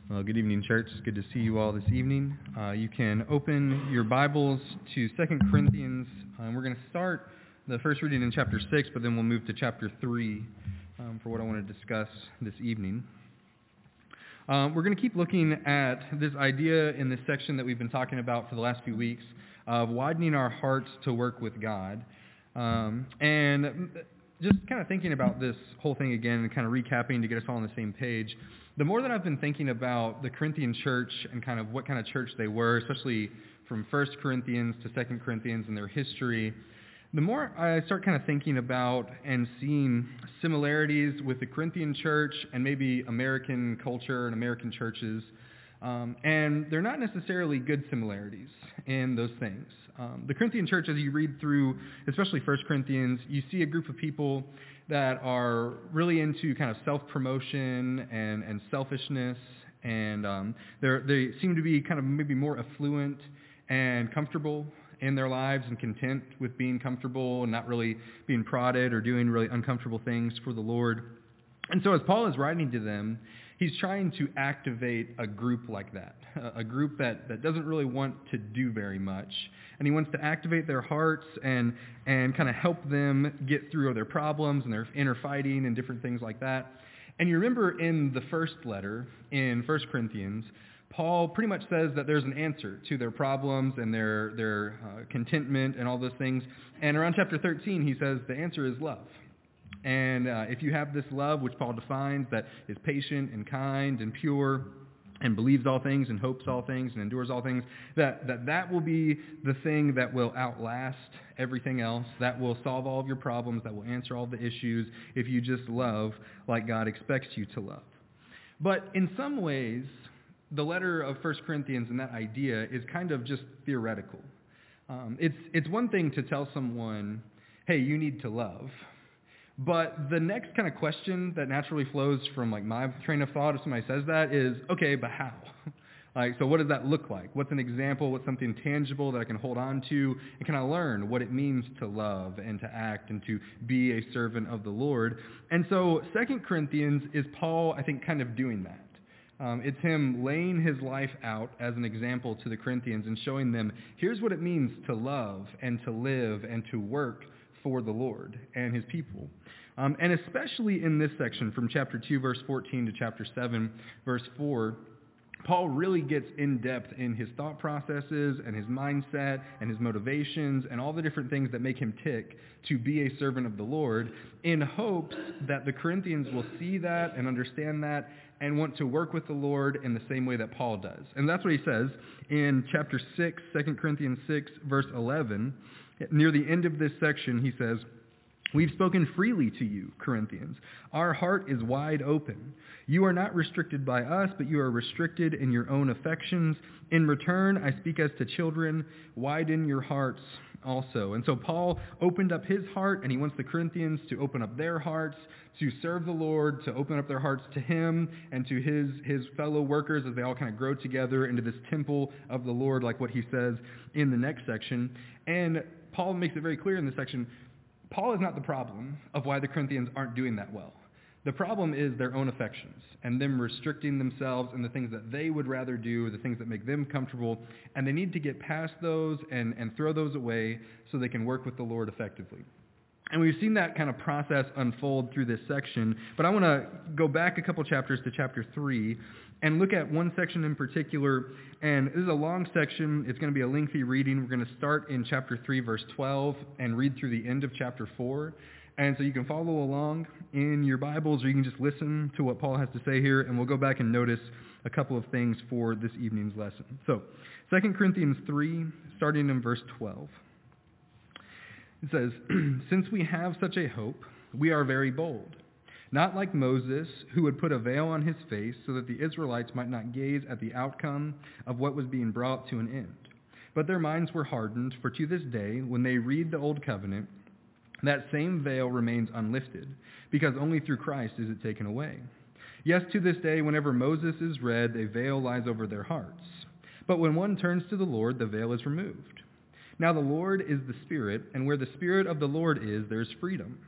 Well, good evening, church. It's good to see you all this evening. You can open your Bibles to 2 Corinthians. We're going to start the first reading in chapter 6, but then we'll move to chapter 3 for what I want to discuss this evening. We're going to keep looking at this idea in this section that we've been talking about for the last few weeks of widening our hearts to work with God. And just kind of thinking about this whole thing again and kind of recapping to get us all on the same page, the more that I've been thinking about the Corinthian church and kind of what kind of church they were, especially from 1 Corinthians to 2 Corinthians and their history, the more I start kind of thinking about and seeing similarities with the Corinthian church and maybe American culture and American churches. And they're not necessarily good similarities in those things. The Corinthian church, as you read through, especially 1 Corinthians, you see a group of people that are really into kind of self-promotion and selfishness, and they seem to be kind of maybe more affluent and comfortable in their lives and content with being comfortable and not really being prodded or doing really uncomfortable things for the Lord. And so as Paul is writing to them, he's trying to activate a group like that, a group that doesn't really want to do very much. And he wants to activate their hearts and kind of help them get through their problems and their inner fighting and different things like that. And you remember in the first letter, in 1 Corinthians, Paul pretty much says that there's an answer to their problems and their contentment and all those things. And around chapter 13, he says the answer is love. And if you have this love, which Paul defines, that is patient and kind and pure and believes all things and hopes all things and endures all things, that will be the thing that will outlast everything else, that will solve all of your problems, that will answer all the issues if you just love like God expects you to love. But in some ways, the letter of 1 Corinthians and that idea is kind of just theoretical. It's one thing to tell someone, hey, you need to love. But the next kind of question that naturally flows from like my train of thought if somebody says that is, okay, but how? So what does that look like? What's an example? What's something tangible that I can hold on to? And can I learn what it means to love and to act and to be a servant of the Lord? And so 2 Corinthians is Paul, I think, kind of doing that. It's him laying his life out as an example to the Corinthians and showing them, here's what it means to love and to live and to work for the Lord and his people. And especially in this section from chapter 2, verse 14 to chapter 7, verse 4, Paul really gets in depth in his thought processes and his mindset and his motivations and all the different things that make him tick to be a servant of the Lord in hopes that the Corinthians will see that and understand that and want to work with the Lord in the same way that Paul does. And that's what he says in chapter 6, 2 Corinthians 6, verse 11. Near the end of this section, he says, "We've spoken freely to you, Corinthians. Our heart is wide open. You are not restricted by us, but you are restricted in your own affections. In return, I speak as to children. Widen your hearts also." And so Paul opened up his heart, and he wants the Corinthians to open up their hearts, to serve the Lord, to open up their hearts to him and to his fellow workers as they all kind of grow together into this temple of the Lord, like what he says in the next section. And Paul makes it very clear in this section, Paul is not the problem of why the Corinthians aren't doing that well. The problem is their own affections and them restricting themselves and the things that they would rather do, the things that make them comfortable, and they need to get past those and throw those away so they can work with the Lord effectively. And we've seen that kind of process unfold through this section, but I want to go back a couple chapters to chapter 3 and look at one section in particular. And this is a long section. It's going to be a lengthy reading. We're going to start in chapter 3, verse 12, and read through the end of chapter 4. And so you can follow along in your Bibles, or you can just listen to what Paul has to say here, and we'll go back and notice a couple of things for this evening's lesson. So 2 Corinthians 3, starting in verse 12. It says, "Since we have such a hope, we are very bold. Not like Moses, who would put a veil on his face so that the Israelites might not gaze at the outcome of what was being brought to an end. But their minds were hardened, for to this day, when they read the Old Covenant, that same veil remains unlifted, because only through Christ is it taken away. Yes, to this day, whenever Moses is read, a veil lies over their hearts. But when one turns to the Lord, the veil is removed. Now the Lord is the Spirit, and where the Spirit of the Lord is, there is freedom.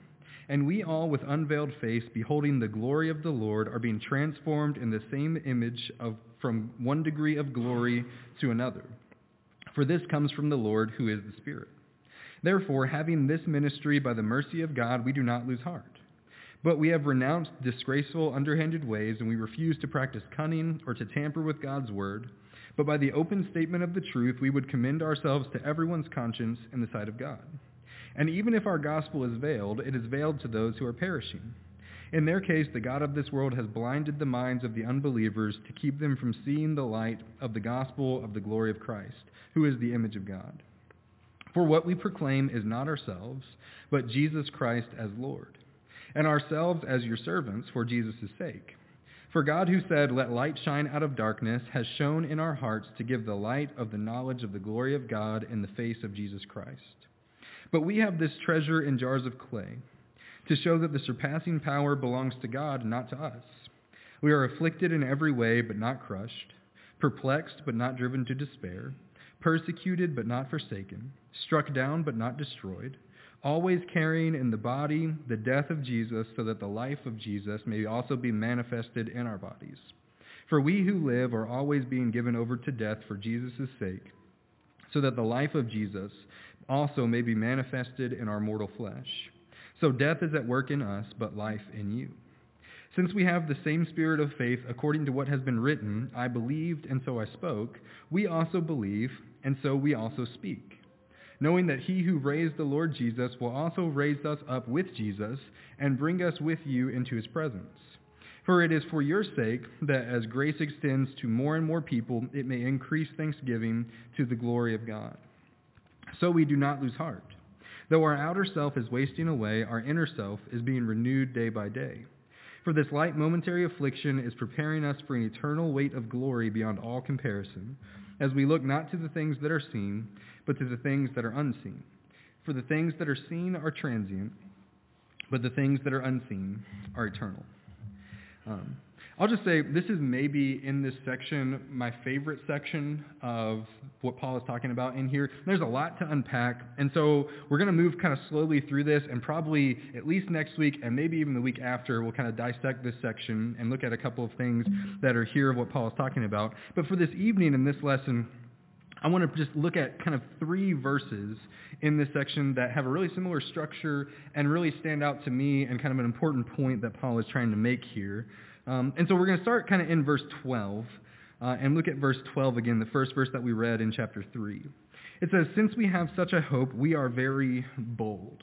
And we all, with unveiled face, beholding the glory of the Lord, are being transformed in the same image from one degree of glory to another. For this comes from the Lord, who is the Spirit. Therefore, having this ministry by the mercy of God, we do not lose heart. But we have renounced disgraceful, underhanded ways, and we refuse to practice cunning or to tamper with God's word. But by the open statement of the truth, we would commend ourselves to everyone's conscience in the sight of God. And even if our gospel is veiled, it is veiled to those who are perishing. In their case, the God of this world has blinded the minds of the unbelievers to keep them from seeing the light of the gospel of the glory of Christ, who is the image of God. For what we proclaim is not ourselves, but Jesus Christ as Lord, and ourselves as your servants for Jesus' sake. For God, who said, "Let light shine out of darkness," has shone in our hearts to give the light of the knowledge of the glory of God in the face of Jesus Christ. But we have this treasure in jars of clay, to show that the surpassing power belongs to God, not to us. We are afflicted in every way, but not crushed, perplexed, but not driven to despair, persecuted, but not forsaken, struck down, but not destroyed, always carrying in the body the death of Jesus, so that the life of Jesus may also be manifested in our bodies. For we who live are always being given over to death for Jesus' sake, so that the life of Jesus also may be manifested in our mortal flesh. So death is at work in us, but life in you. Since we have the same spirit of faith, according to what has been written, "I believed, and so I spoke," we also believe, and so we also speak, knowing that he who raised the Lord Jesus will also raise us up with Jesus and bring us with you into his presence. For it is for your sake that as grace extends to more and more people, it may increase thanksgiving to the glory of God. So we do not lose heart. Though our outer self is wasting away, our inner self is being renewed day by day. For this light momentary affliction is preparing us for an eternal weight of glory beyond all comparison, as we look not to the things that are seen, but to the things that are unseen. For the things that are seen are transient, but the things that are unseen are eternal. I'll just say this is maybe in this section my favorite section of what Paul is talking about in here. There's a lot to unpack, and so we're going to move kind of slowly through this, and probably at least next week and maybe even the week after we'll kind of dissect this section and look at a couple of things that are here of what Paul is talking about. But for this evening in this lesson, I want to just look at kind of 3 verses in this section that have a really similar structure and really stand out to me and kind of an important point that Paul is trying to make here. And so we're going to start kind of in verse 12 and look at verse 12 again, the first verse that we read in chapter 3. It says, "Since we have such a hope, we are very bold."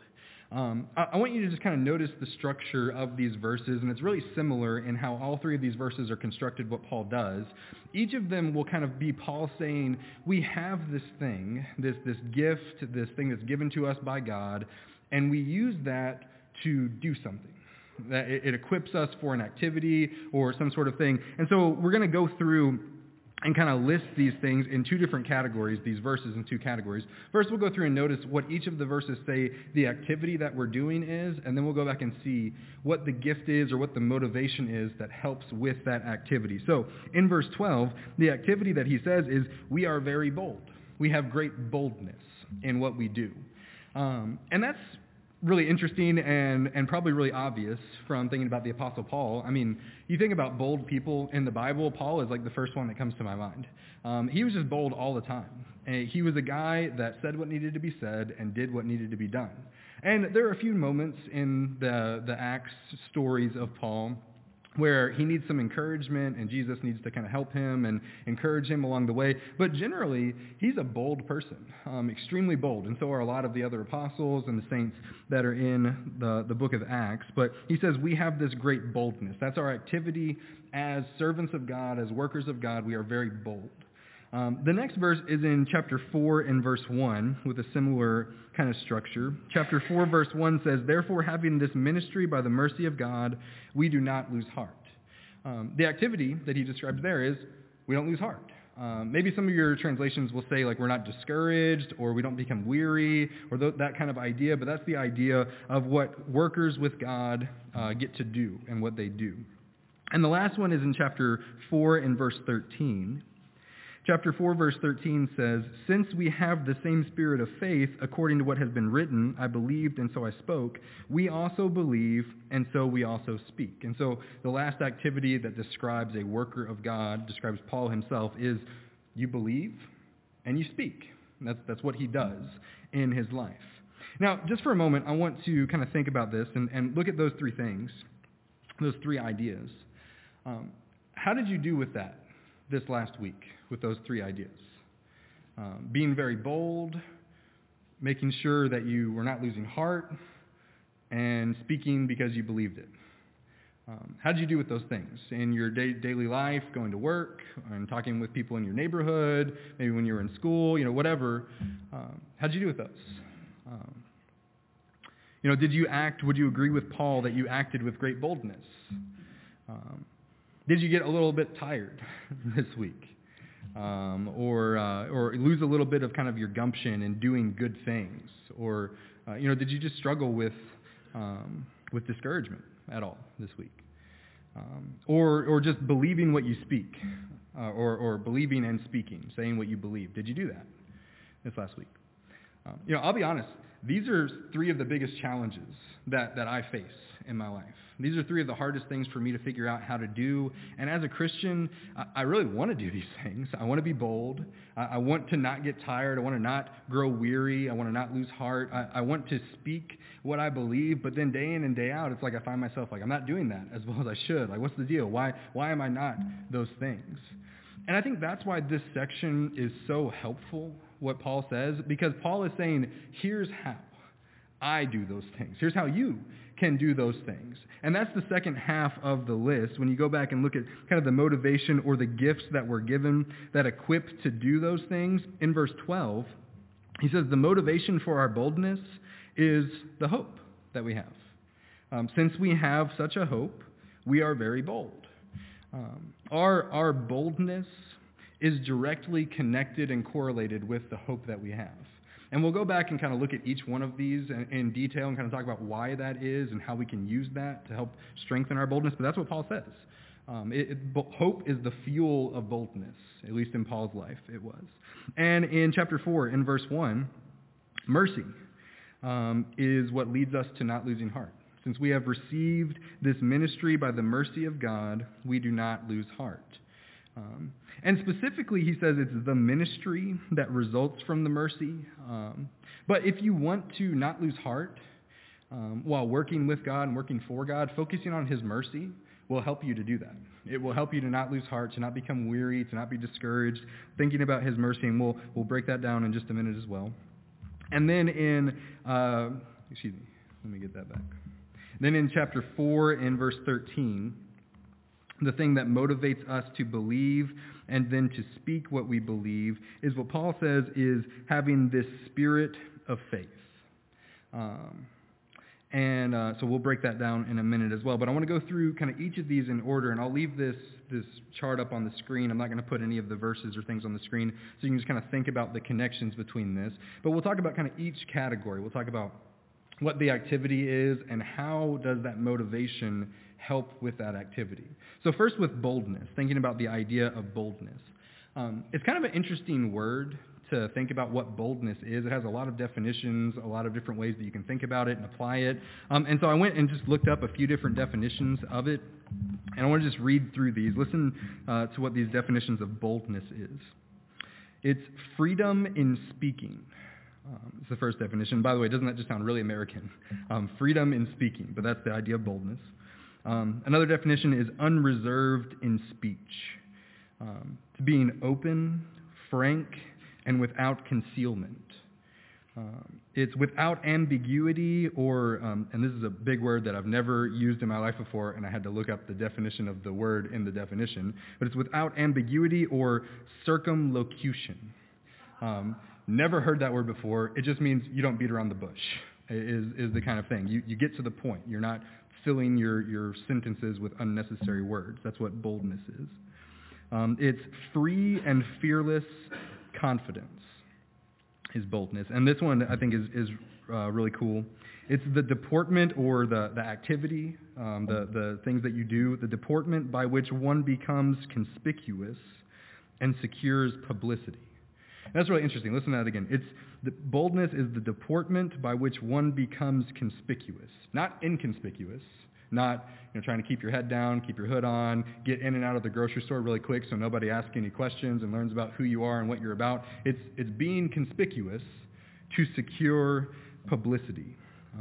I want you to just kind of notice the structure of these verses, and it's really similar in how all 3 of these verses are constructed, what Paul does. Each of them will kind of be Paul saying, we have this thing, this gift, this thing that's given to us by God, and we use that to do something. That it equips us for an activity or some sort of thing. And so we're going to go through and kind of list these things in 2 different categories, these verses in 2 categories. First, we'll go through and notice what each of the verses say the activity that we're doing is, and then we'll go back and see what the gift is or what the motivation is that helps with that activity. So in verse 12, the activity that he says is, we are very bold. We have great boldness in what we do. And that's really interesting and probably really obvious from thinking about the Apostle Paul. I mean, you think about bold people in the Bible, Paul is like the first one that comes to my mind. He was just bold all the time. And he was a guy that said what needed to be said and did what needed to be done. And there are a few moments in the Acts stories of Paul where he needs some encouragement and Jesus needs to kind of help him and encourage him along the way. But generally, he's a bold person, extremely bold. And so are a lot of the other apostles and the saints that are in the book of Acts. But he says, we have this great boldness. That's our activity as servants of God, as workers of God. We are very bold. The next verse is in chapter 4 and verse 1 with a similar kind of structure. Chapter 4 verse 1 says, "Therefore, having this ministry by the mercy of God, we do not lose heart." The activity that he describes there is we don't lose heart. Maybe some of your translations will say like we're not discouraged or we don't become weary or that kind of idea, but that's the idea of what workers with God get to do and what they do. And the last one is in chapter 4 and verse 13. Chapter 4, verse 13 says, "Since we have the same spirit of faith, according to what has been written, I believed and so I spoke, we also believe and so we also speak." And so the last activity that describes a worker of God, describes Paul himself, is you believe and you speak. And that's what he does in his life. Now, just for a moment, I want to kind of think about this and look at those three things, those three ideas. How did you do with that this last week, with those three ideas? Being very bold, making sure that you were not losing heart, and speaking because you believed it. How did you do with those things in your daily life, going to work, and talking with people in your neighborhood, maybe when you were in school, whatever? How did you do with those? Would you agree with Paul that you acted with great boldness? Did you get a little bit tired this week? Or lose a little bit of kind of your gumption in doing good things? Or, did you just struggle with discouragement at all this week? Or just believing what you speak, or believing and speaking, saying what you believe. Did you do that this last week? I'll be honest, these are three of the biggest challenges that I face in my life. These are three of the hardest things for me to figure out how to do. And as a Christian, I really want to do these things. I want to be bold. I want to not get tired. I want to not grow weary. I want to not lose heart. I want to speak what I believe, but then day in and day out, it's like I find myself like, I'm not doing that as well as I should. Like, what's the deal? Why am I not those things? And I think that's why this section is so helpful, what Paul says, because Paul is saying, here's how I do those things. Here's how you can do those things. And that's the second half of the list. When you go back and look at kind of the motivation or the gifts that were given that equip to do those things, in verse 12, he says the motivation for our boldness is the hope that we have. Since we have such a hope, we are very bold. Our boldness is directly connected and correlated with the hope that we have. And we'll go back and kind of look at each one of these in detail and kind of talk about why that is and how we can use that to help strengthen our boldness. But that's what Paul says. Hope is the fuel of boldness, at least in Paul's life it was. And in chapter 4, in verse 1, mercy is what leads us to not losing heart. Since we have received this ministry by the mercy of God, we do not lose heart. And specifically, he says it's the ministry that results from the mercy. But if you want to not lose heart while working with God and working for God, focusing on his mercy will help you to do that. It will help you to not lose heart, to not become weary, to not be discouraged, thinking about his mercy. And we'll break that down in just a minute as well. And then let me get that back. Then in chapter 4, in verse 13, the thing that motivates us to believe and then to speak what we believe is what Paul says is having this spirit of faith. So we'll break that down in a minute as well. But I want to go through kind of each of these in order, and I'll leave this chart up on the screen. I'm not going to put any of the verses or things on the screen, so you can just kind of think about the connections between this. But we'll talk about kind of each category. We'll talk about what the activity is and how does that motivation help with that activity. So first with boldness, thinking about the idea of boldness. It's kind of an interesting word to think about what boldness is. It has a lot of definitions, a lot of different ways that you can think about it and apply it. And so I went and just looked up a few different definitions of it, and I want to just read through these. Listen to what these definitions of boldness is. It's freedom in speaking. It's the first definition. By the way, doesn't that just sound really American? Freedom in speaking, but that's the idea of boldness. Another definition is unreserved in speech. To being open, frank, and without concealment. It's without ambiguity or, and this is a big word that I've never used in my life before, and I had to look up the definition of the word in the definition, but it's without ambiguity or circumlocution. Never heard that word before. It just means you don't beat around the bush, is the kind of thing. You get to the point. You're not filling your sentences with unnecessary words. That's what boldness is. It's free and fearless confidence is boldness. And this one I think is really cool. It's the deportment or the activity, the things that you do, the deportment by which one becomes conspicuous and secures publicity. And that's really interesting. Listen to that again. Boldness is the deportment by which one becomes conspicuous, not inconspicuous, not trying to keep your head down, keep your hood on, get in and out of the grocery store really quick so nobody asks any questions and learns about who you are and what you're about. It's being conspicuous to secure publicity.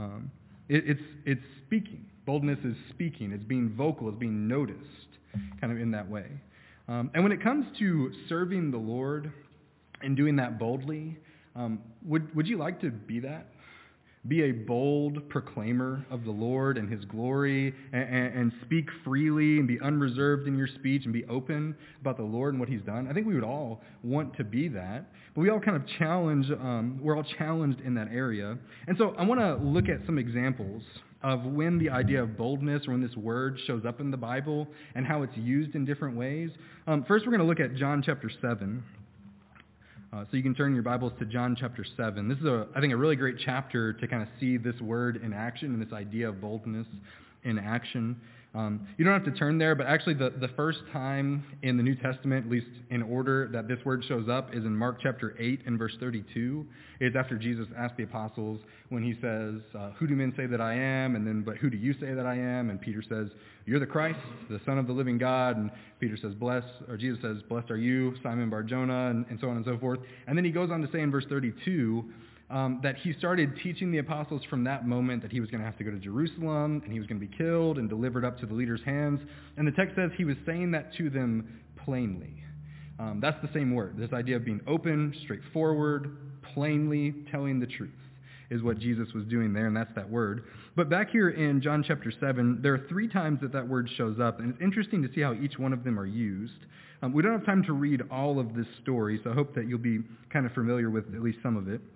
It's speaking. Boldness is speaking. It's being vocal. It's being noticed, kind of in that way. And when it comes to serving the Lord and doing that boldly, would you like to be that? Be a bold proclaimer of the Lord and his glory and speak freely and be unreserved in your speech and be open about the Lord and what he's done? I think we would all want to be that. But we all kind of we're all challenged in that area. And so I want to look at some examples of when the idea of boldness or when this word shows up in the Bible and how it's used in different ways. First, we're going to look at John chapter 7. So you can turn your Bibles to John chapter 7. This is, I think, a really great chapter to kind of see this word in action and this idea of boldness in action. You don't have to turn there, but actually the first time in the New Testament, at least in order, that this word shows up is in Mark chapter 8 and verse 32. It's after Jesus asked the apostles when he says, who do men say that I am? And then, but who do you say that I am? And Peter says, you're the Christ, the Son of the living God. And Peter says, Jesus says, blessed are you, Simon Bar-Jonah, and so on and so forth. And then he goes on to say in verse 32, that he started teaching the apostles from that moment that he was going to have to go to Jerusalem and he was going to be killed and delivered up to the leaders' hands. And the text says he was saying that to them plainly. That's the same word. This idea of being open, straightforward, plainly telling the truth is what Jesus was doing there, and that's that word. But back here in John chapter 7, there are 3 times that word shows up, and it's interesting to see how each one of them are used. We don't have time to read all of this story, so I hope that you'll be kind of familiar with at least some of it.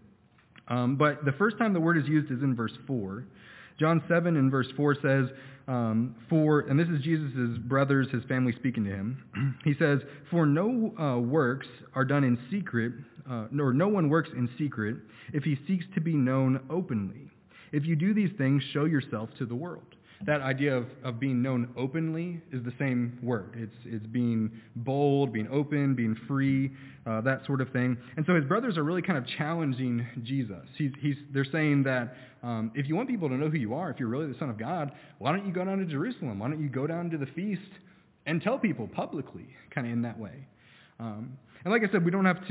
But the first time the word is used is in verse 4. John 7 in verse 4 says, and this is Jesus' brothers, his family speaking to him. He says, for no works are done in secret, nor no one works in secret if he seeks to be known openly. If you do these things, show yourself to the world. That idea of being known openly is the same word. It's being bold, being open, being free, that sort of thing. And so his brothers are really kind of challenging Jesus. They're saying that if you want people to know who you are, if you're really the Son of God, why don't you go down to Jerusalem? Why don't you go down to the feast and tell people publicly, kind of in that way? And like I said, we don't have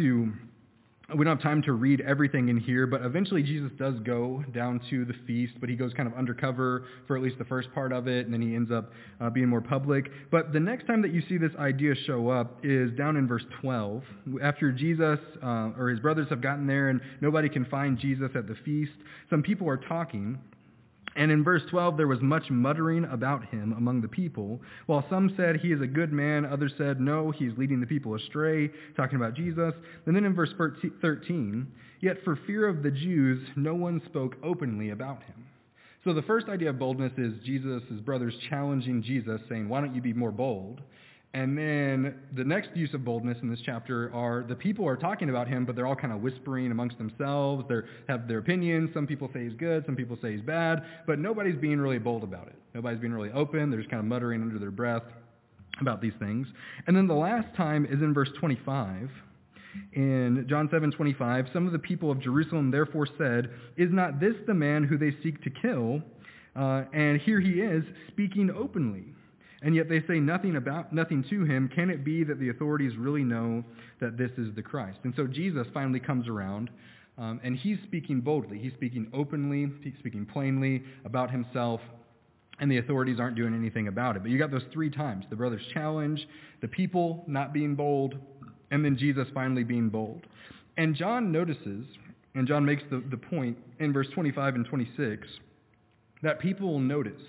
time to read everything in here, but eventually Jesus does go down to the feast, but he goes kind of undercover for at least the first part of it, and then he ends up being more public. But the next time that you see this idea show up is down in verse 12. After Jesus or his brothers have gotten there and nobody can find Jesus at the feast, some people are talking. And in verse 12, there was much muttering about him among the people. While some said he is a good man, others said, no, he's leading the people astray, talking about Jesus. And then in verse 13, yet for fear of the Jews, no one spoke openly about him. So the first idea of boldness is Jesus' brothers challenging Jesus, saying, why don't you be more bold? And then the next use of boldness in this chapter are the people are talking about him, but they're all kind of whispering amongst themselves. They have their opinions. Some people say he's good. Some people say he's bad. But nobody's being really bold about it. Nobody's being really open. They're just kind of muttering under their breath about these things. And then the last time is in verse 25. In John 7:25, some of the people of Jerusalem therefore said, is not this the man who they seek to kill? And here he is speaking openly. And yet they say nothing to him. Can it be that the authorities really know that this is the Christ? And so Jesus finally comes around, and he's speaking boldly. He's speaking openly. He's speaking plainly about himself, and the authorities aren't doing anything about it. But you got those 3 times. The brothers challenge, the people not being bold, and then Jesus finally being bold. And John notices, and John makes the point in verse 25 and 26, that people will notice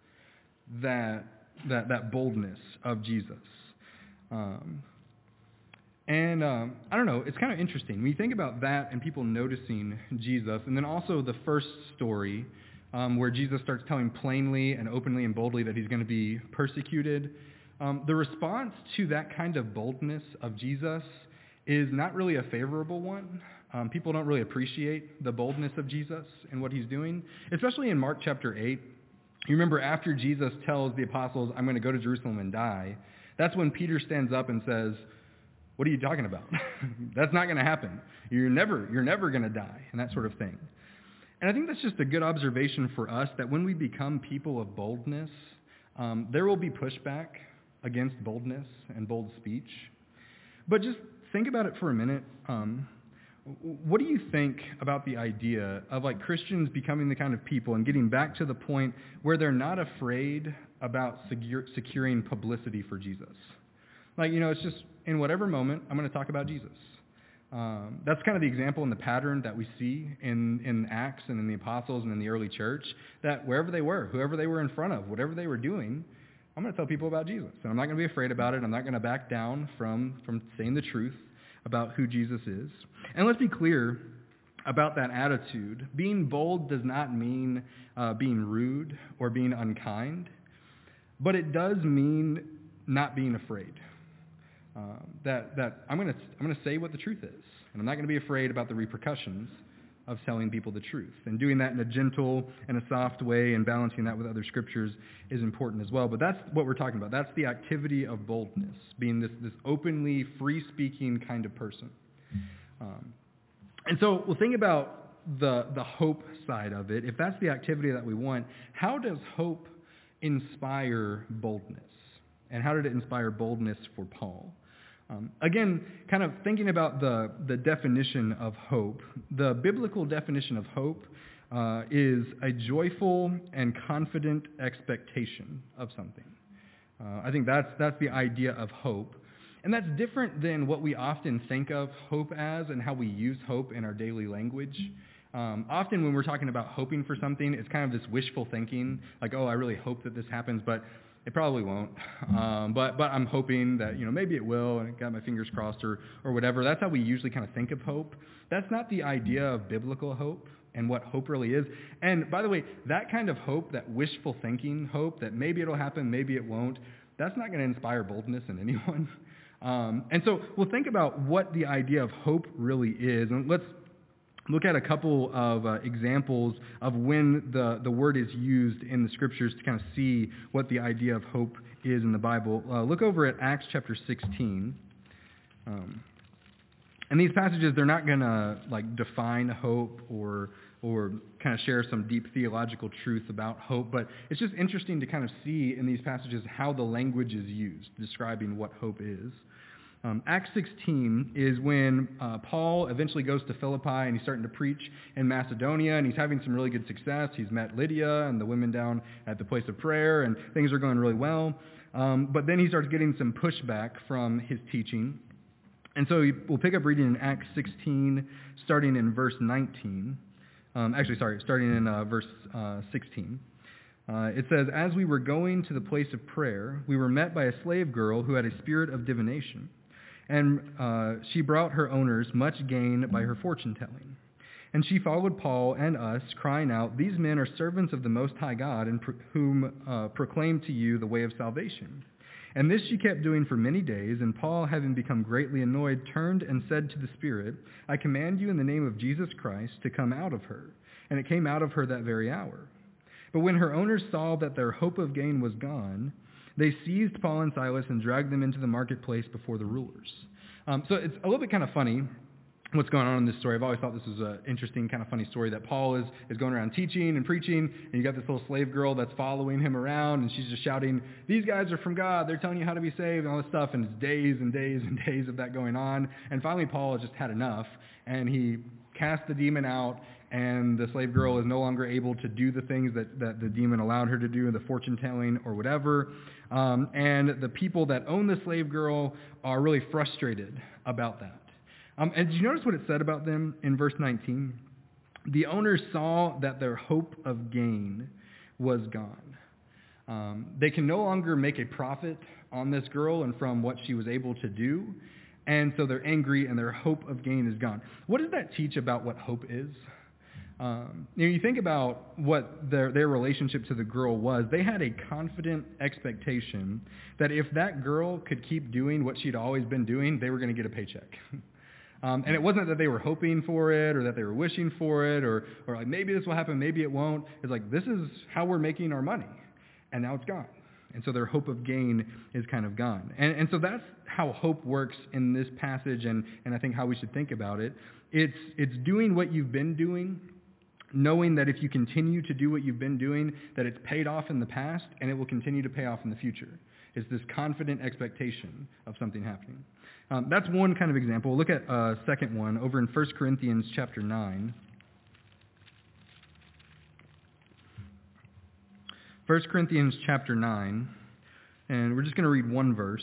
that boldness of Jesus. I don't know, it's kind of interesting. When you think about that and people noticing Jesus, and then also the first story where Jesus starts telling plainly and openly and boldly that he's going to be persecuted, the response to that kind of boldness of Jesus is not really a favorable one. People don't really appreciate the boldness of Jesus and what he's doing, especially in Mark chapter 8. You remember after Jesus tells the apostles, I'm going to go to Jerusalem and die, that's when Peter stands up and says, What are you talking about? That's not going to happen. You're never going to die, and that sort of thing. And I think that's just a good observation for us, that when we become people of boldness, there will be pushback against boldness and bold speech. But just think about it for a minute. What do you think about the idea of like Christians becoming the kind of people and getting back to the point where they're not afraid about securing publicity for Jesus? Like, it's just in whatever moment, I'm going to talk about Jesus. That's kind of the example and the pattern that we see in Acts and in the apostles and in the early church, that wherever they were, whoever they were in front of, whatever they were doing, I'm going to tell people about Jesus. And I'm not going to be afraid about it. I'm not going to back down from saying the truth about who Jesus is. And let's be clear about that attitude. Being bold does not mean being rude or being unkind, but it does mean not being afraid. That I'm going to say what the truth is, and I'm not going to be afraid about the repercussions of telling people the truth. And doing that in a gentle and a soft way and balancing that with other scriptures is important as well. But that's what we're talking about. That's the activity of boldness, being this openly free-speaking kind of person. And so we'll think about the hope side of it. If that's the activity that we want, how does hope inspire boldness? And how did it inspire boldness for Paul? Again, kind of thinking about the definition of hope, the biblical definition of hope is a joyful and confident expectation of something. I think that's the idea of hope. And that's different than what we often think of hope as and how we use hope in our daily language. Often when we're talking about hoping for something, it's kind of this wishful thinking, like, oh, I really hope that this happens, but it probably won't. But I'm hoping that, maybe it will, and I got my fingers crossed or whatever. That's how we usually kind of think of hope. That's not the idea of biblical hope and what hope really is. And by the way, that kind of hope, that wishful thinking hope, that maybe it'll happen, maybe it won't, that's not going to inspire boldness in anyone. And so we'll think about what the idea of hope really is. And let's look at a couple of examples of when the word is used in the scriptures to kind of see what the idea of hope is in the Bible. Look over at Acts chapter 16. And these passages, they're not going to define hope or kind of share some deep theological truth about hope, but it's just interesting to kind of see in these passages how the language is used, describing what hope is. Acts 16 is when Paul eventually goes to Philippi and he's starting to preach in Macedonia, and he's having some really good success. He's met Lydia and the women down at the place of prayer, and things are going really well. But then he starts getting some pushback from his teaching. And so we'll pick up reading in Acts 16, starting in verse 19. Starting in verse 16. It says, "As we were going to the place of prayer, we were met by a slave girl who had a spirit of divination. And she brought her owners much gain by her fortune-telling. And she followed Paul and us, crying out, 'These men are servants of the Most High God, and whom proclaim to you the way of salvation.' And this she kept doing for many days, and Paul, having become greatly annoyed, turned and said to the Spirit, 'I command you in the name of Jesus Christ to come out of her.' And it came out of her that very hour. But when her owners saw that their hope of gain was gone, they seized Paul and Silas and dragged them into the marketplace before the rulers." So it's a little bit kind of funny what's going on in this story. I've always thought this was an interesting, kind of funny story, that Paul is going around teaching and preaching, and you got this little slave girl that's following him around, and she's just shouting, "These guys are from God, they're telling you how to be saved," and all this stuff, and it's days and days and days of that going on. And finally Paul has just had enough, and he casts the demon out, and the slave girl is no longer able to do the things that the demon allowed her to do, the fortune-telling or whatever. And the people that own the slave girl are really frustrated about that. And did you notice what it said about them in verse 19? The owners saw that their hope of gain was gone. They can no longer make a profit on this girl and from what she was able to do. And so they're angry, and their hope of gain is gone. What does that teach about what hope is? You think about what their relationship to the girl was. They had a confident expectation that if that girl could keep doing what she'd always been doing, they were going to get a paycheck. And it wasn't that they were hoping for it or that they were wishing for it or like maybe this will happen, maybe it won't. It's like, this is how we're making our money. And now it's gone. And so their hope of gain is kind of gone. And so that's how hope works in this passage, and I think how we should think about it. It's doing what you've been doing, knowing that if you continue to do what you've been doing, that it's paid off in the past and it will continue to pay off in the future. It's this confident expectation of something happening. That's one kind of example. Look at a second one over in 1 Corinthians chapter 9. 1 Corinthians chapter 9, and we're just going to read one verse.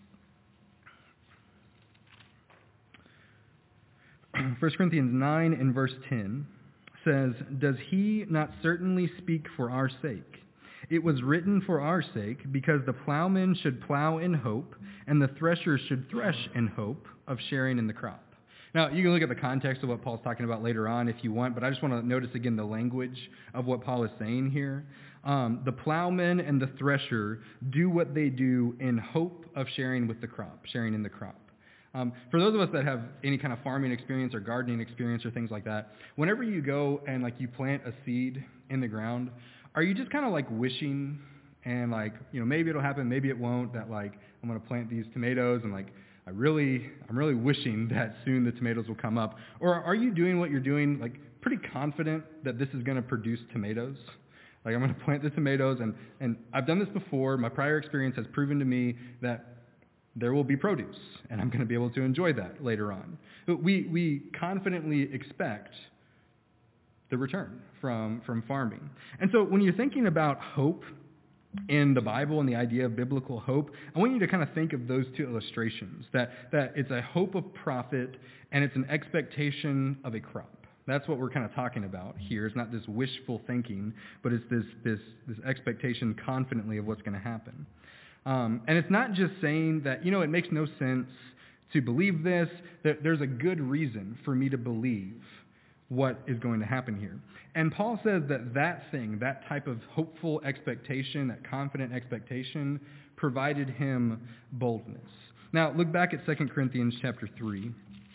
1 Corinthians 9 and verse 10 says, "Does he not certainly speak for our sake? It was written for our sake, because the plowman should plow in hope, and the thresher should thresh in hope of sharing in the crop." Now, you can look at the context of what Paul's talking about later on if you want, but I just want to notice again the language of what Paul is saying here. The plowman and the thresher do what they do in hope of sharing with the crop, sharing in the crop. For those of us that have any kind of farming experience or gardening experience or things like that, whenever you go and like you plant a seed in the ground, are you just kind of like wishing and like, maybe it'll happen, maybe it won't, that like I'm going to plant these tomatoes and like I'm really wishing that soon the tomatoes will come up? Or are you doing what you're doing like pretty confident that this is going to produce tomatoes? Like I'm going to plant the tomatoes and I've done this before. My prior experience has proven to me that there will be produce and I'm going to be able to enjoy that later on. But we confidently expect the return from farming. And so when you're thinking about hope in the Bible and the idea of biblical hope, I want you to kind of think of those two illustrations, that it's a hope of profit and it's an expectation of a crop. That's what we're kind of talking about here. It's not this wishful thinking, but it's this expectation confidently of what's going to happen. And it's not just saying that, it makes no sense to believe this, that there's a good reason for me to believe what is going to happen here. And Paul says that type of hopeful expectation, that confident expectation, provided him boldness. Now, look back at 2 Corinthians chapter 3.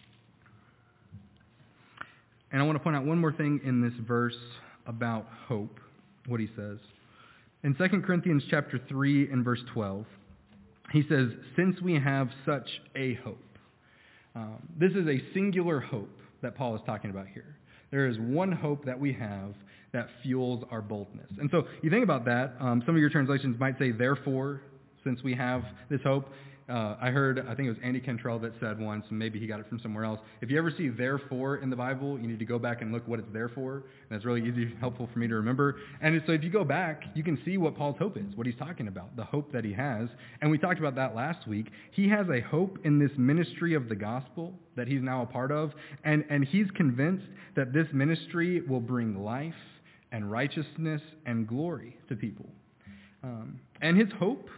And I want to point out one more thing in this verse about hope, what he says. In 2 Corinthians chapter 3 and verse 12, he says, "Since we have such a hope." This is a singular hope that Paul is talking about here. There is one hope that we have that fuels our boldness. And so you think about that. Some of your translations might say, "Therefore, since we have this hope." I think it was Andy Cantrell that said once, and maybe he got it from somewhere else, if you ever see "therefore" in the Bible, you need to go back and look what it's there for. And that's really easy, helpful for me to remember. And so if you go back, you can see what Paul's hope is, what he's talking about, the hope that he has. And we talked about that last week. He has a hope in this ministry of the gospel that he's now a part of, and he's convinced that this ministry will bring life and righteousness and glory to people. And his hope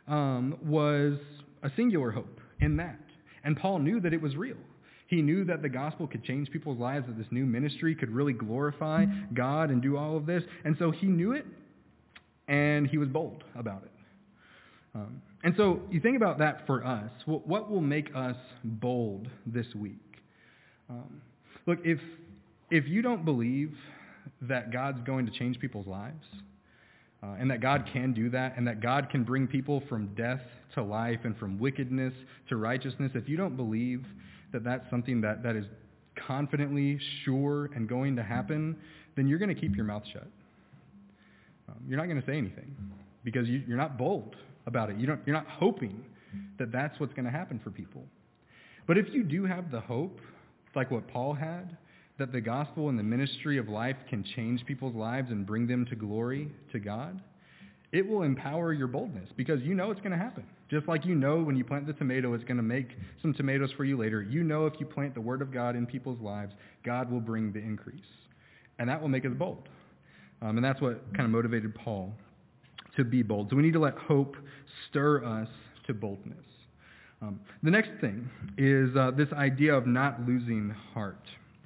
was a singular hope in that. And Paul knew that it was real. He knew that the gospel could change people's lives, that this new ministry could really glorify God and do all of this. And so he knew it, and he was bold about it. And so you think about that for us. What will make us bold this week? Look, if you don't believe that God's going to change people's lives, and that God can do that, and that God can bring people from death to life and from wickedness to righteousness, if you don't believe that that's something that is confidently sure and going to happen, then you're going to keep your mouth shut. You're not going to say anything because you're not bold about it. You're not hoping that that's what's going to happen for people. But if you do have the hope, like what Paul had, that the gospel and the ministry of life can change people's lives and bring them to glory to God, it will empower your boldness because you know it's going to happen. Just like you know when you plant the tomato, it's going to make some tomatoes for you later. You know if you plant the word of God in people's lives, God will bring the increase. And that will make us bold. And that's what kind of motivated Paul to be bold. So we need to let hope stir us to boldness. The next thing is this idea of not losing heart.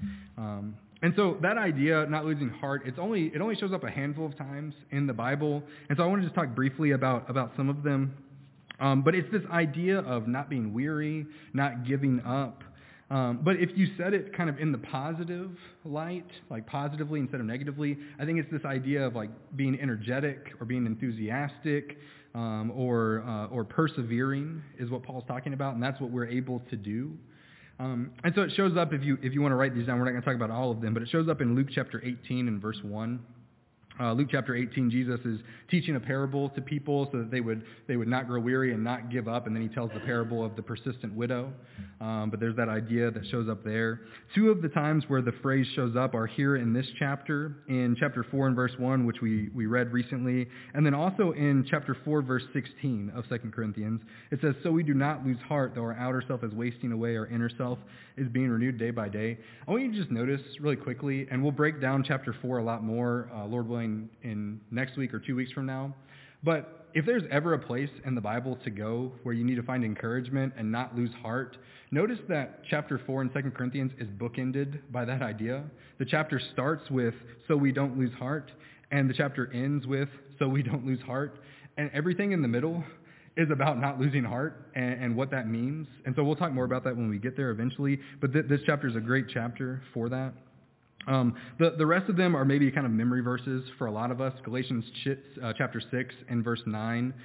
And so that idea, not losing heart, it only shows up a handful of times in the Bible. And so I want to just talk briefly about some of them. But it's this idea of not being weary, not giving up. But if you said it kind of in the positive light, like positively instead of negatively, I think it's this idea of like being energetic or being enthusiastic, or persevering is what Paul's talking about, and that's what we're able to do. And so it shows up, if you want to write these down, we're not going to talk about all of them, but it shows up in Luke chapter 18 and verse 1. Luke chapter 18, Jesus is teaching a parable to people so that they would not grow weary and not give up, and then he tells the parable of the persistent widow. But there's that idea that shows up there. Two of the times where the phrase shows up are here in this chapter, in chapter 4 and verse 1, which we read recently, and then also in chapter 4, verse 16 of 2 Corinthians. It says, "So we do not lose heart, though our outer self is wasting away, our inner self is being renewed day by day." I want you to just notice really quickly, and we'll break down chapter 4 a lot more, Lord willing, in next week or 2 weeks from now. But if there's ever a place in the Bible to go where you need to find encouragement and not lose heart, notice that chapter 4 in 2 Corinthians is bookended by that idea. The chapter starts with, "So we don't lose heart," and the chapter ends with, "So we don't lose heart." And everything in the middle is about not losing heart and what that means. And so we'll talk more about that when we get there eventually. But this chapter is a great chapter for that. The rest of them are maybe kind of memory verses for a lot of us. Galatians chapter 6 and verse 9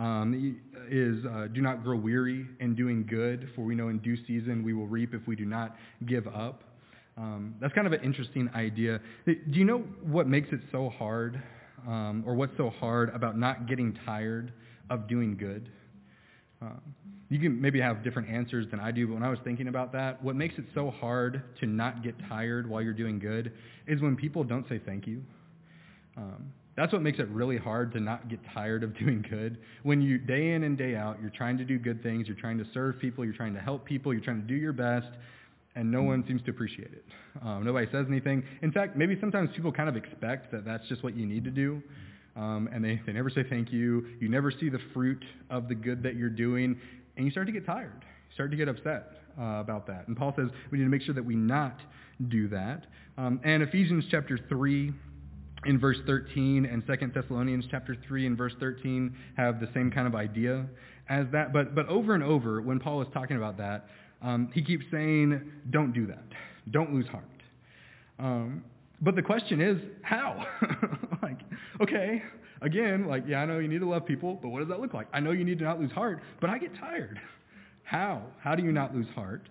is, "Do not grow weary in doing good, for we know in due season we will reap if we do not give up." That's kind of an interesting idea. Do you know what makes it so hard, or what's so hard about not getting tired of doing good? You can maybe have different answers than I do, but when I was thinking about that, what makes it so hard to not get tired while you're doing good is when people don't say thank you. That's what makes it really hard to not get tired of doing good. When you, day in and day out, you're trying to do good things, you're trying to serve people, you're trying to help people, you're trying to do your best, and no one seems to appreciate it. Nobody says anything. In fact, maybe sometimes people kind of expect that that's just what you need to do. And they never say thank you. You never see the fruit of the good that you're doing, and you start to get tired. You start to get upset about that. And Paul says we need to make sure that we not do that. And Ephesians chapter 3 in verse 13 and 2 Thessalonians chapter 3 in verse 13 have the same kind of idea as that. But over and over, when Paul is talking about that, he keeps saying, don't do that. Don't lose heart. But the question is, how? Okay, again, I know you need to love people, but what does that look like? I know you need to not lose heart, but I get tired. How? How do you not lose heart?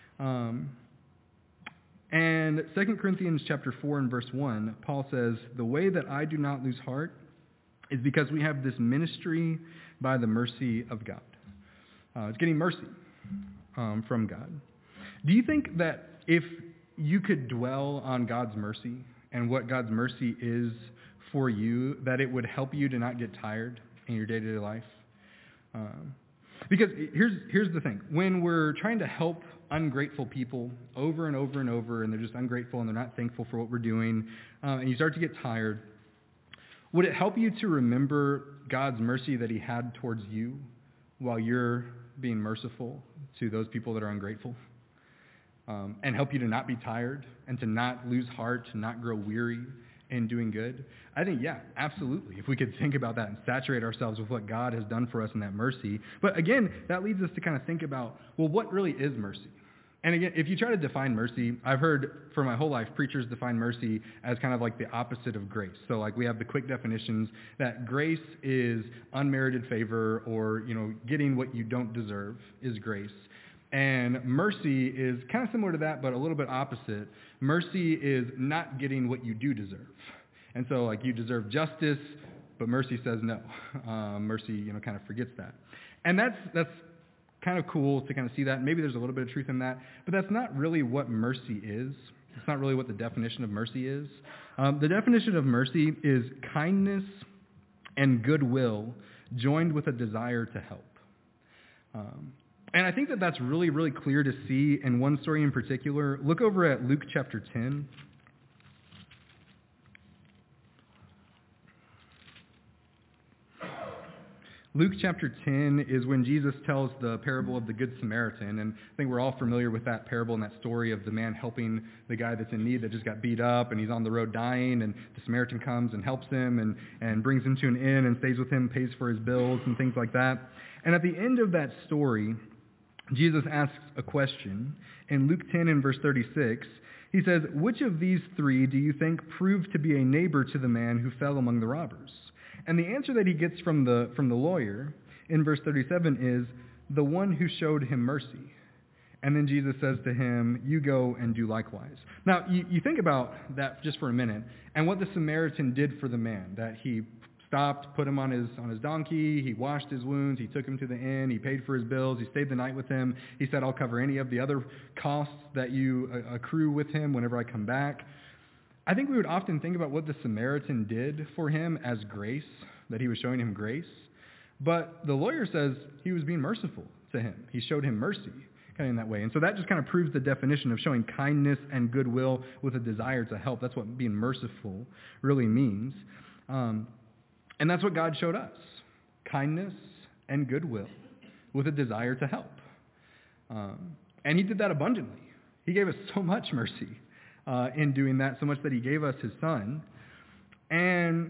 And 2 Corinthians chapter 4 and verse 1, Paul says, "The way that I do not lose heart is because we have this ministry by the mercy of God." It's getting mercy from God. Do you think that if you could dwell on God's mercy and what God's mercy is for you, that it would help you to not get tired in your day-to-day life? Because here's the thing. When we're trying to help ungrateful people over and over and over, and they're just ungrateful and they're not thankful for what we're doing, and you start to get tired, would it help you to remember God's mercy that he had towards you while you're being merciful to those people that are ungrateful? And help you to not be tired and to not lose heart, to not grow weary in doing good? I think, yeah, absolutely. If we could think about that and saturate ourselves with what God has done for us in that mercy. But again, that leads us to kind of think about, well, what really is mercy? And again, if you try to define mercy, I've heard for my whole life, preachers define mercy as kind of like the opposite of grace. So we have the quick definitions that grace is unmerited favor, or, getting what you don't deserve is grace. And mercy is kind of similar to that, but a little bit opposite. Mercy is not getting what you do deserve. And so, you deserve justice, but mercy says no. Mercy, kind of forgets that. And that's kind of cool to kind of see that. Maybe there's a little bit of truth in that, but that's not really what mercy is. It's not really what the definition of mercy is. The definition of mercy is kindness and goodwill joined with a desire to help. And I think that that's really, really clear to see in one story in particular. Look over at Luke chapter 10. Luke chapter 10 is when Jesus tells the parable of the Good Samaritan, and I think we're all familiar with that parable and that story of the man helping the guy that's in need that just got beat up, and he's on the road dying, and the Samaritan comes and helps him and brings him to an inn and stays with him, pays for his bills and things like that. And at the end of that story, Jesus asks a question. In Luke 10 and verse 36, he says, "Which of these three do you think proved to be a neighbor to the man who fell among the robbers? And the answer that he gets from the lawyer in verse 37 is, the one who showed him mercy. And then Jesus says to him, you go and do likewise. Now, you think about that just for a minute, and what the Samaritan did for the man, that he stopped, put him on his donkey, he washed his wounds, he took him to the inn, he paid for his bills, he stayed the night with him. He said, I'll cover any of the other costs that you accrue with him whenever I come back. I think we would often think about what the Samaritan did for him as grace, that he was showing him grace. But the lawyer says he was being merciful to him. He showed him mercy, kind of in that way. And so that just kind of proves the definition of showing kindness and goodwill with a desire to help. That's what being merciful really means. And that's what God showed us, kindness and goodwill with a desire to help. And he did that abundantly. He gave us so much mercy in doing that, so much that he gave us his son. And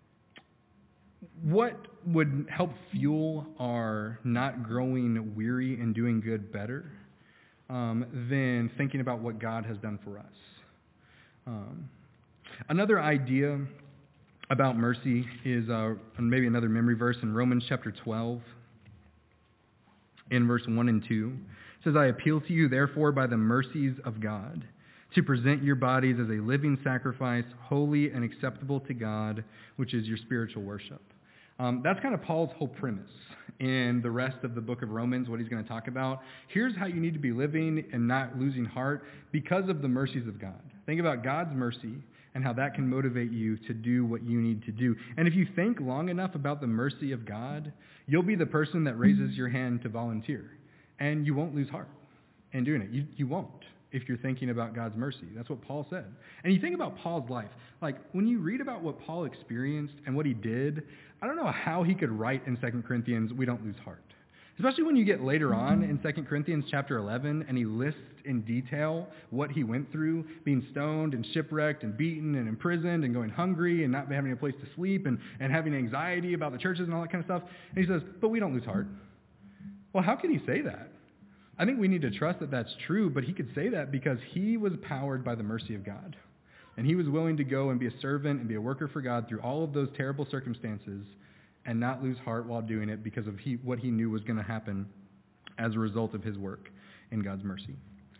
what would help fuel our not growing weary and doing good better than thinking about what God has done for us? Another idea about mercy is maybe another memory verse in Romans chapter 12 in verse 1 and 2. It says, I appeal to you, therefore, by the mercies of God, to present your bodies as a living sacrifice, holy and acceptable to God, which is your spiritual worship. That's kind of Paul's whole premise in the rest of the book of Romans, what he's going to talk about. Here's how you need to be living and not losing heart because of the mercies of God. Think about God's mercy and how that can motivate you to do what you need to do. And if you think long enough about the mercy of God, you'll be the person that raises your hand to volunteer. And you won't lose heart in doing it. You won't if you're thinking about God's mercy. That's what Paul said. And you think about Paul's life. Like, when you read about what Paul experienced and what he did, I don't know how he could write in 2 Corinthians, we don't lose heart. Especially when you get later on in 2 Corinthians chapter 11, and he lists in detail what he went through, being stoned and shipwrecked and beaten and imprisoned and going hungry and not having a place to sleep and having anxiety about the churches and all that kind of stuff. And he says, but we don't lose heart. Well, how can he say that? I think we need to trust that that's true, but he could say that because he was powered by the mercy of God. And he was willing to go and be a servant and be a worker for God through all of those terrible circumstances and not lose heart while doing it because of what he knew was going to happen as a result of his work in God's mercy.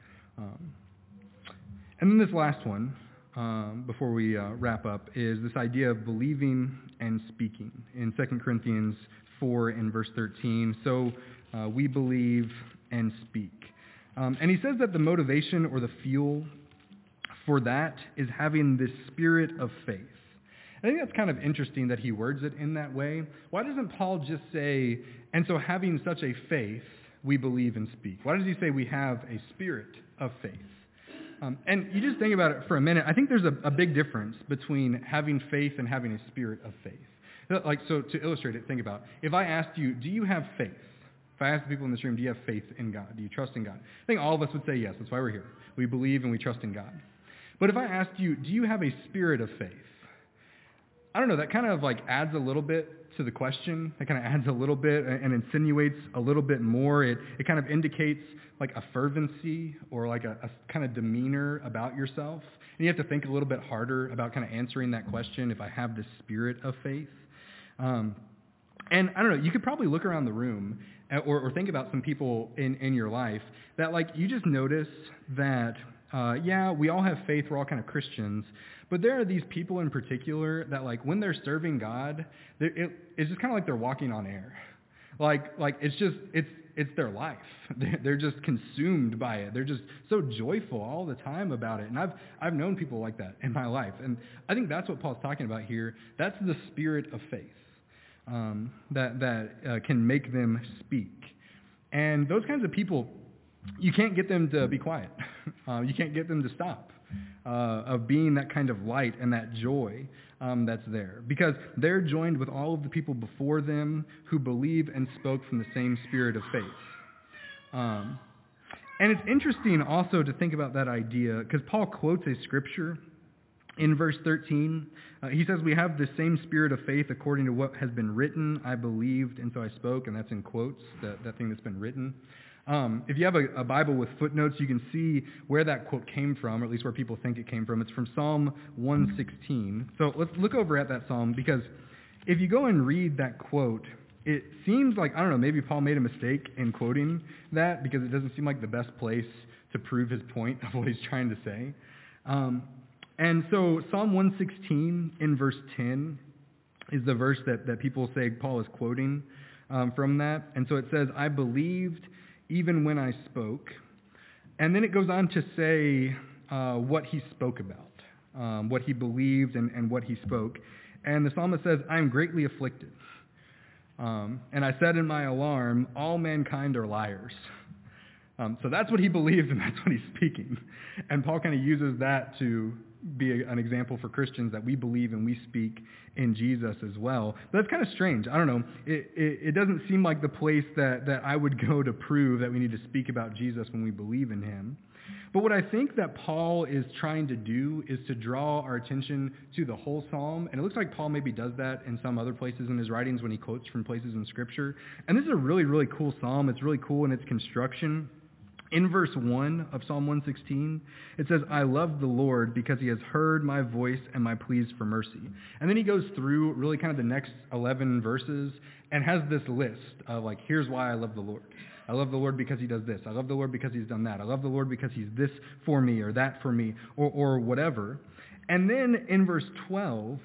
And then this last one, before we wrap up, is this idea of believing and speaking in 2 Corinthians 4 in verse 13. So we believe and speak. And he says that the motivation or the fuel for that is having this spirit of faith. I think that's kind of interesting that he words it in that way. Why doesn't Paul just say, and so having such a faith, we believe and speak? Why does he say we have a spirit of faith? And you just think about it for a minute. I think there's a big difference between having faith and having a spirit of faith. Like, so to illustrate it, think about, if I asked you, do you have faith? If I asked the people in this room, do you have faith in God? Do you trust in God? I think all of us would say yes. That's why we're here. We believe and we trust in God. But if I asked you, do you have a spirit of faith? I don't know, that kind of like adds a little bit to the question. That kind of adds a little bit and insinuates a little bit more. It kind of indicates like a fervency or like a kind of demeanor about yourself. And you have to think a little bit harder about kind of answering that question, if I have the spirit of faith. And I don't know, you could probably look around the room or think about some people in your life that like you just notice that, yeah, we all have faith, we're all kind of Christians, but there are these people in particular that like when they're serving God, it's just kind of like they're walking on air. Like it's their life. They're just consumed by it. They're just so joyful all the time about it. And I've known people like that in my life. And I think that's what Paul's talking about here. That's the spirit of faith that can make them speak. And those kinds of people, you can't get them to be quiet. You can't get them to stop of being that kind of light and that joy that's there. Because they're joined with all of the people before them who believe and spoke from the same spirit of faith. And it's interesting also to think about that idea, because Paul quotes a scripture in verse 13. He says, we have the same spirit of faith according to what has been written. I believed, and so I spoke, and that's in quotes, that thing that's been written. If you have a Bible with footnotes, you can see where that quote came from, or at least where people think it came from. It's from Psalm 116. So let's look over at that psalm, because if you go and read that quote, it seems like, I don't know, maybe Paul made a mistake in quoting that because it doesn't seem like the best place to prove his point of what he's trying to say. And so Psalm 116 in verse 10 is the verse that people say Paul is quoting from that. And so it says, I believed even when I spoke. And then it goes on to say what he spoke about, what he believed and what he spoke. And the psalmist says, I am greatly afflicted. And I said in my alarm, all mankind are liars. So that's what he believes, and that's what he's speaking. And Paul kind of uses that to be an example for Christians that we believe and we speak in Jesus as well. But that's kind of strange. I don't know. It doesn't seem like the place that I would go to prove that we need to speak about Jesus when we believe in him. But what I think that Paul is trying to do is to draw our attention to the whole psalm. And it looks like Paul maybe does that in some other places in his writings when he quotes from places in Scripture. And this is a really, really cool psalm. It's really cool in its construction. In verse 1 of Psalm 116, it says, I love the Lord because he has heard my voice and my pleas for mercy. And then he goes through really kind of the next 11 verses and has this list of like, here's why I love the Lord. I love the Lord because he does this. I love the Lord because he's done that. I love the Lord because he's this for me or that for me or whatever. And then in verse 12,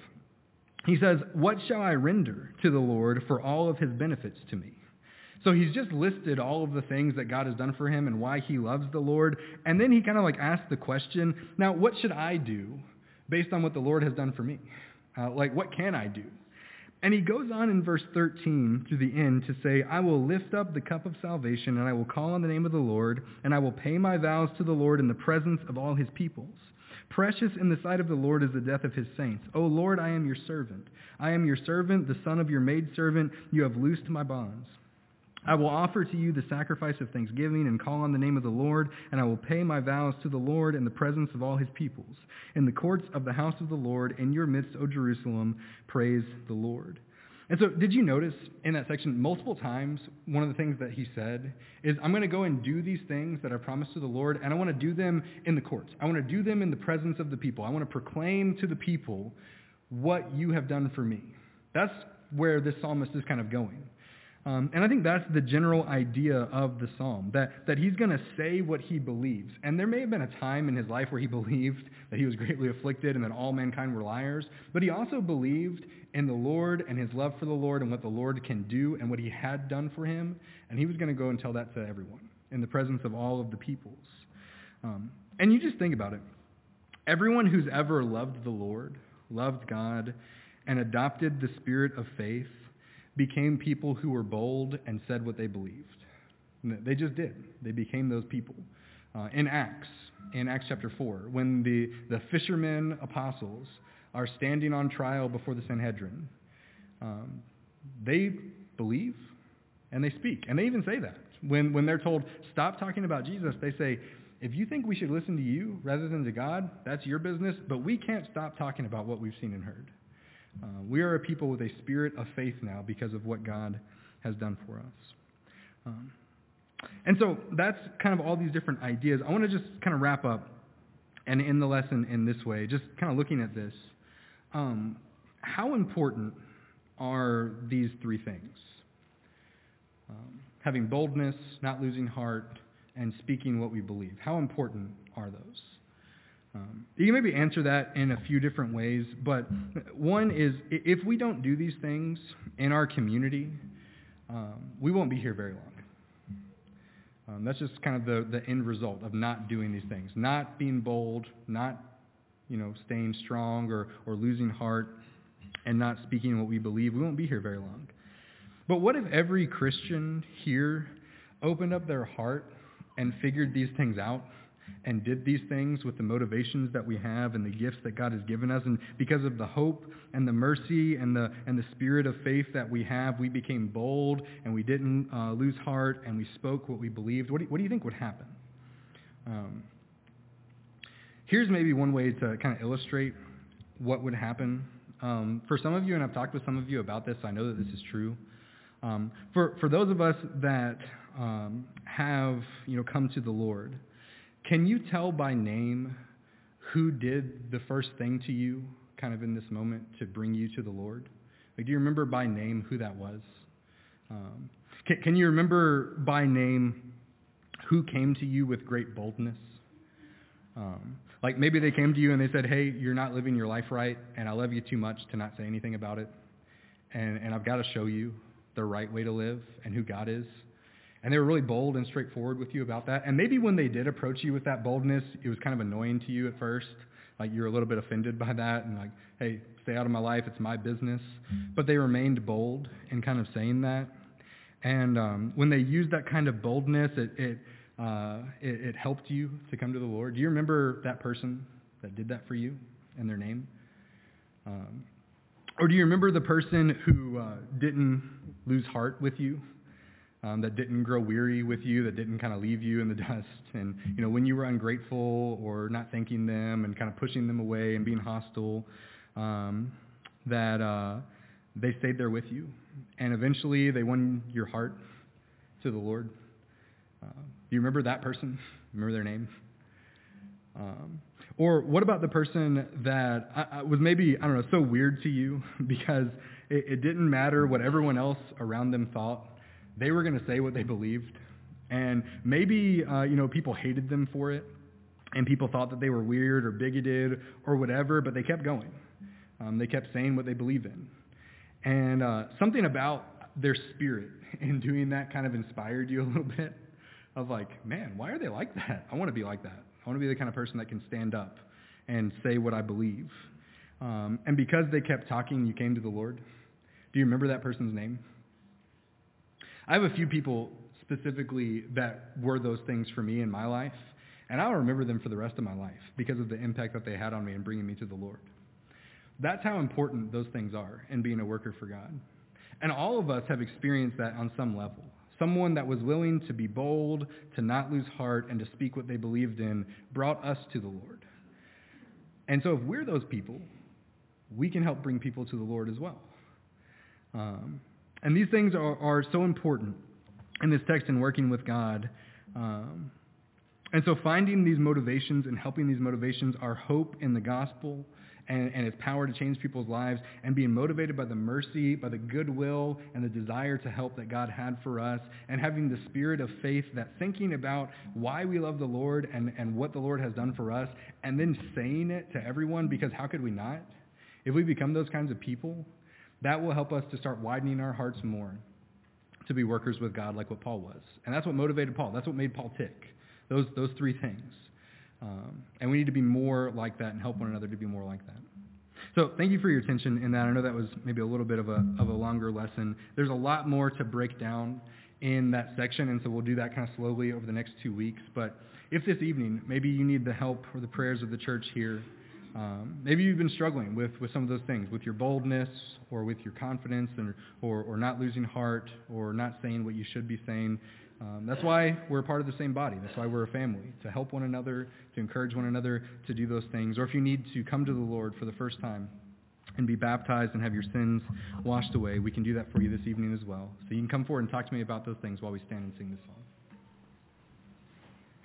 he says, what shall I render to the Lord for all of his benefits to me? So he's just listed all of the things that God has done for him and why he loves the Lord. And then he kind of like asks the question, now what should I do based on what the Lord has done for me? What can I do? And he goes on in verse 13 to the end to say, I will lift up the cup of salvation and I will call on the name of the Lord and I will pay my vows to the Lord in the presence of all his peoples. Precious in the sight of the Lord is the death of his saints. O Lord, I am your servant. I am your servant, the son of your maidservant. You have loosed my bonds. I will offer to you the sacrifice of thanksgiving and call on the name of the Lord, and I will pay my vows to the Lord in the presence of all his peoples. In the courts of the house of the Lord, in your midst, O Jerusalem, praise the Lord. And so did you notice in that section multiple times, one of the things that he said is, I'm going to go and do these things that I promised to the Lord, and I want to do them in the courts. I want to do them in the presence of the people. I want to proclaim to the people what you have done for me. That's where this psalmist is kind of going. And I think that's the general idea of the psalm, that he's going to say what he believes. And there may have been a time in his life where he believed that he was greatly afflicted and that all mankind were liars, but he also believed in the Lord and his love for the Lord and what the Lord can do and what he had done for him. And he was going to go and tell that to everyone in the presence of all of the peoples. And you just think about it. Everyone who's ever loved the Lord, loved God, and adopted the spirit of faith became people who were bold and said what they believed. They just did. They became those people. In Acts chapter 4, when the fishermen apostles are standing on trial before the Sanhedrin, they believe and they speak. And they even say that. When they're told, stop talking about Jesus, they say, if you think we should listen to you rather than to God, that's your business, but we can't stop talking about what we've seen and heard. We are a people with a spirit of faith now because of what God has done for us. And so that's kind of all these different ideas. I want to just kind of wrap up and end the lesson in this way, just kind of looking at this. How important are these three things? Having boldness, not losing heart, and speaking what we believe. How important are those? You can maybe answer that in a few different ways, but one is if we don't do these things in our community, we won't be here very long. That's just kind of the end result of not doing these things, not being bold, not staying strong or losing heart, and not speaking what we believe. We won't be here very long. But what if every Christian here opened up their heart and figured these things out? And did these things with the motivations that we have and the gifts that God has given us, and because of the hope and the mercy and the spirit of faith that we have, we became bold and we didn't lose heart and we spoke what we believed. What do you think would happen? Here's maybe one way to kind of illustrate what would happen. For some of you, and I've talked with some of you about this, I know that this is true. For those of us that have come to the Lord, can you tell by name who did the first thing to you kind of in this moment to bring you to the Lord? Like, do you remember by name who that was? Can you remember by name who came to you with great boldness? Like maybe they came to you and they said, hey, you're not living your life right, and I love you too much to not say anything about it. And I've got to show you the right way to live and who God is. And they were really bold and straightforward with you about that. And maybe when they did approach you with that boldness, it was kind of annoying to you at first. Like you were a little bit offended by that and like, hey, stay out of my life. It's my business. But they remained bold in kind of saying that. And when they used that kind of boldness, it helped you to come to the Lord. Do you remember that person that did that for you and their name? Or do you remember the person who didn't lose heart with you, that didn't grow weary with you, that didn't kind of leave you in the dust? And, when you were ungrateful or not thanking them and kind of pushing them away and being hostile, that they stayed there with you. And eventually they won your heart to the Lord. Do you remember that person? Remember their name? Or what about the person that was maybe, so weird to you because it didn't matter what everyone else around them thought. They were going to say what they believed. And maybe, people hated them for it. And people thought that they were weird or bigoted or whatever, but they kept going. They kept saying what they believed in. And something about their spirit in doing that kind of inspired you a little bit of like, man, why are they like that? I want to be like that. I want to be the kind of person that can stand up and say what I believe. And because they kept talking, you came to the Lord. Do you remember that person's name? I have a few people specifically that were those things for me in my life, and I'll remember them for the rest of my life because of the impact that they had on me in bringing me to the Lord. That's how important those things are in being a worker for God. And all of us have experienced that on some level. Someone that was willing to be bold, to not lose heart, and to speak what they believed in brought us to the Lord. And so if we're those people, we can help bring people to the Lord as well. And these things are so important in this text in working with God. And so finding these motivations and helping these motivations are hope in the gospel and its power to change people's lives, and being motivated by the mercy, by the goodwill, and the desire to help that God had for us, and having the spirit of faith that thinking about why we love the Lord and what the Lord has done for us, and then saying it to everyone, because how could we not? If we become those kinds of people, that will help us to start widening our hearts more to be workers with God like what Paul was. And that's what motivated Paul. That's what made Paul tick. Those three things. And we need to be more like that and help one another to be more like that. So thank you for your attention in that. I know that was maybe a little bit of a longer lesson. There's a lot more to break down in that section, and so we'll do that kind of slowly over the next 2 weeks. But if this evening, maybe you need the help or the prayers of the church here, maybe you've been struggling with some of those things, with your boldness or with your confidence or not losing heart or not saying what you should be saying. That's why we're a part of the same body. That's why we're a family, to help one another, to encourage one another to do those things. Or if you need to come to the Lord for the first time and be baptized and have your sins washed away, we can do that for you this evening as well. So you can come forward and talk to me about those things while we stand and sing this song.